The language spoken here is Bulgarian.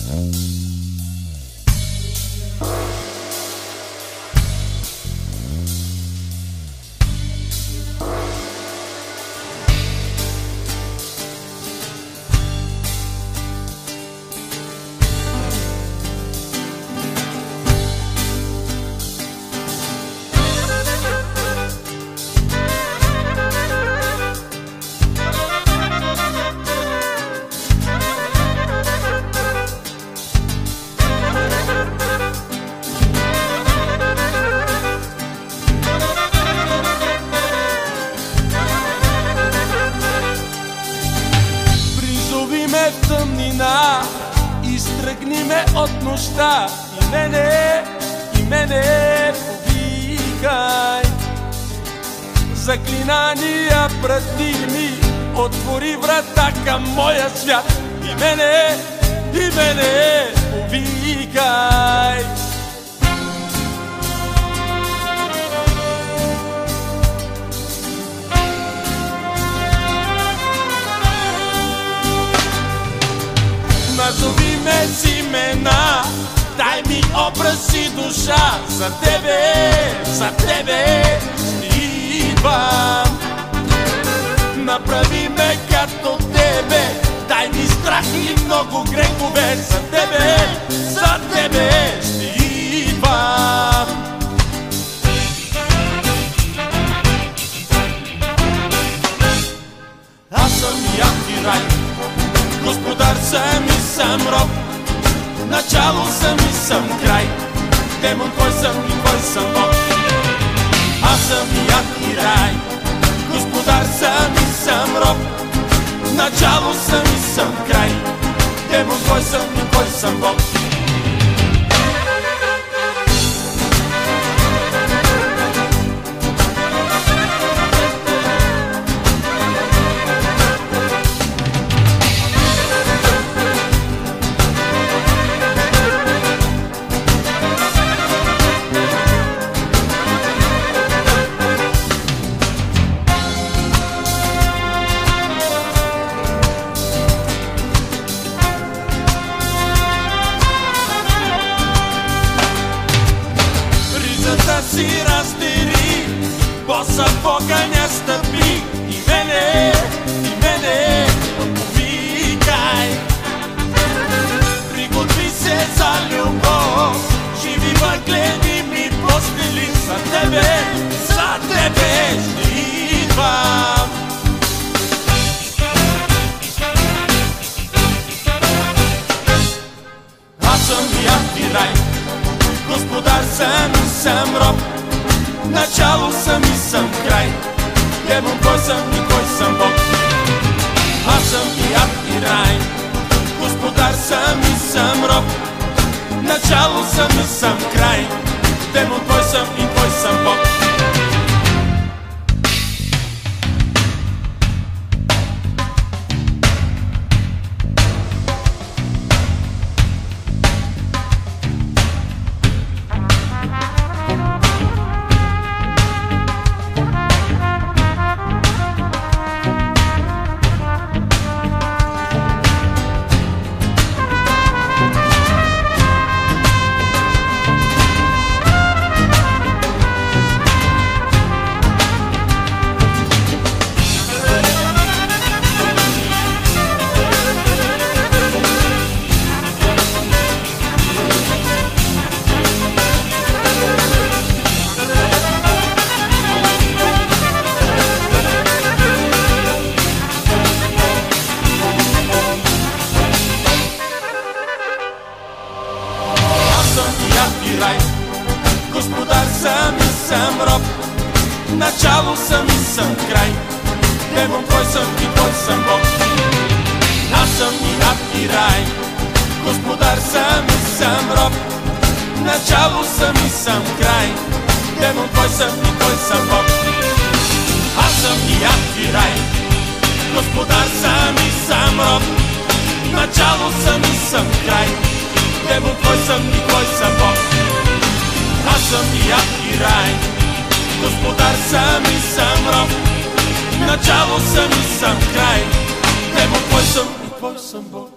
Тъмнина, изтръгни ме от нощта и мене повикай. Заклинания прати ми, отвори врата към моя свят и мене повикай. Назови ме с имена, дай ми образ и душа. За тебе идвам. Направи ме като тебе, дай ми страх и много грехове. За тебе ще идвам. Аз съм яд и рай, господар съм и съм роб, начало съм и съм край, демон кой съм и кой съм Бог. Аз съм яд и рай, господар съм и съм роб, начало съм и съм край, демон кой съм и кой съм Бог. Си раздери, боса в огъня стъпи и мене повикай. Приготви се за любов, живи въгледи ми постели. За тебе ще идвам. Аз съм яд и рай, господар съм и съм роб, начало съм и съм край, демон кой съм и кой съм Бог. Аз съм и ад и рай, господар съм и съм роб, начало съм и съм край, демон кой съм и кой съм Бог. Господар съм и съм роб, начало съм и съм край, демон кой съм и кой съм Бог. Аз съм и ад и рай, господар съм и съм роб, начало съм и съм край, демон кой съм и кой съм Бог. Аз съм и ад и рай, господар съм и съм роб, начало съм и съм край, демон кой съм и кой съм Бог. Аз съм и ад и рай, господар съм и съм роб, начало съм и съм край, демон кой съм и кой съм Бог.